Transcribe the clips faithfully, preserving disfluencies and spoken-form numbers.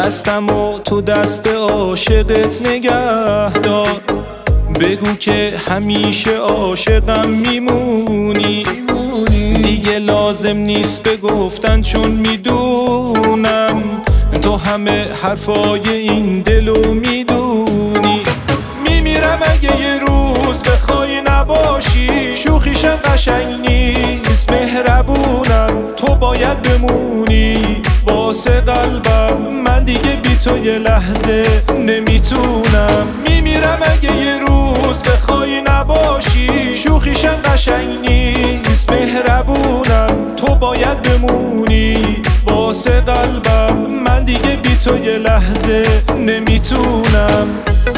دستمو تو دست عاشقت نگه دار، بگو که همیشه عاشقم میمونی. دیگه لازم نیست بگفتن چون میدونم تو همه حرفای این دلو میدونی. میمیرم اگه یه روز بخوای نباشی، شوخیشم قشنگ نیست مهربونم، تو باید بمونی واسه قلبم، من دیگه بی تو یه لحظه نمیتونم. میمیرم اگه یه روز بخوای نباشی، شوخیشم قشنگ نیست مهربونم، تو باید بمونی واسه قلبم، من دیگه بی تو یه لحظه نمیتونم.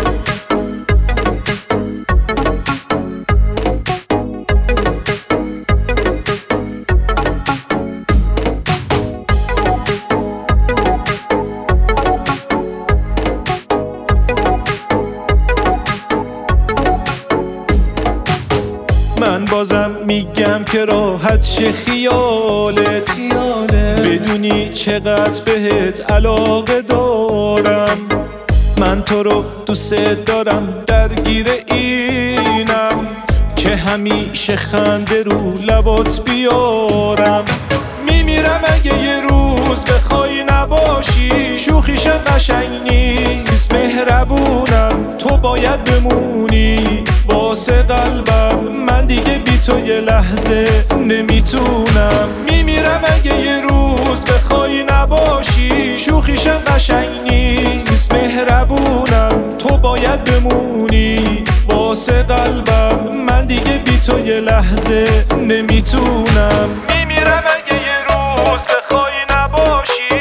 من بازم میگم که راحت شه خیالت، بدونی چقدر بهت علاقه دارم. من تو رو دوست دارم، درگیر اینم که همیشه خنده رو لبات بیارم. میمیرم اگه یه روز بخوای نباشی، شوخیشم قشنگ نیست مهربونم، تو باید بمونی واسه قلبم، من دیگه بی تو یه لحظه نمیتونم. میمیرم اگه یه روز بخوای نباشی، شوخیشم قشنگ نیست مهربونم، تو باید بمونی واسه قلبم، من دیگه بی تو یه لحظه نمیتونم. میمیرم اگه یه روز بخوای نباشی،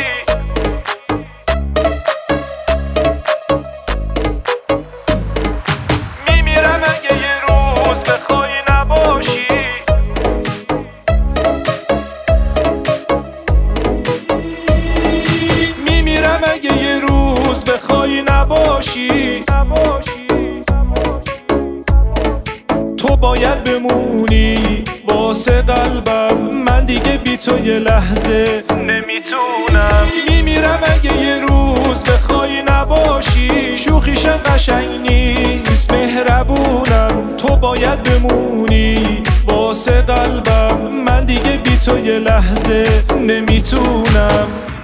میمیرم اگه یه روز بخوای نباشی، میمیرم اگه یه روز بخوای نباشی، تو باید بمونی واسه قلبم، من دیگه بی تو یه لحظه نمیتونم. میمیرم اگه یه روز بخوای نباشی، شوخیشم قشنگ نیست مهربونم، تو باید بمونی واسه قلبم، من دیگه بی تو یه لحظه نمیتونم.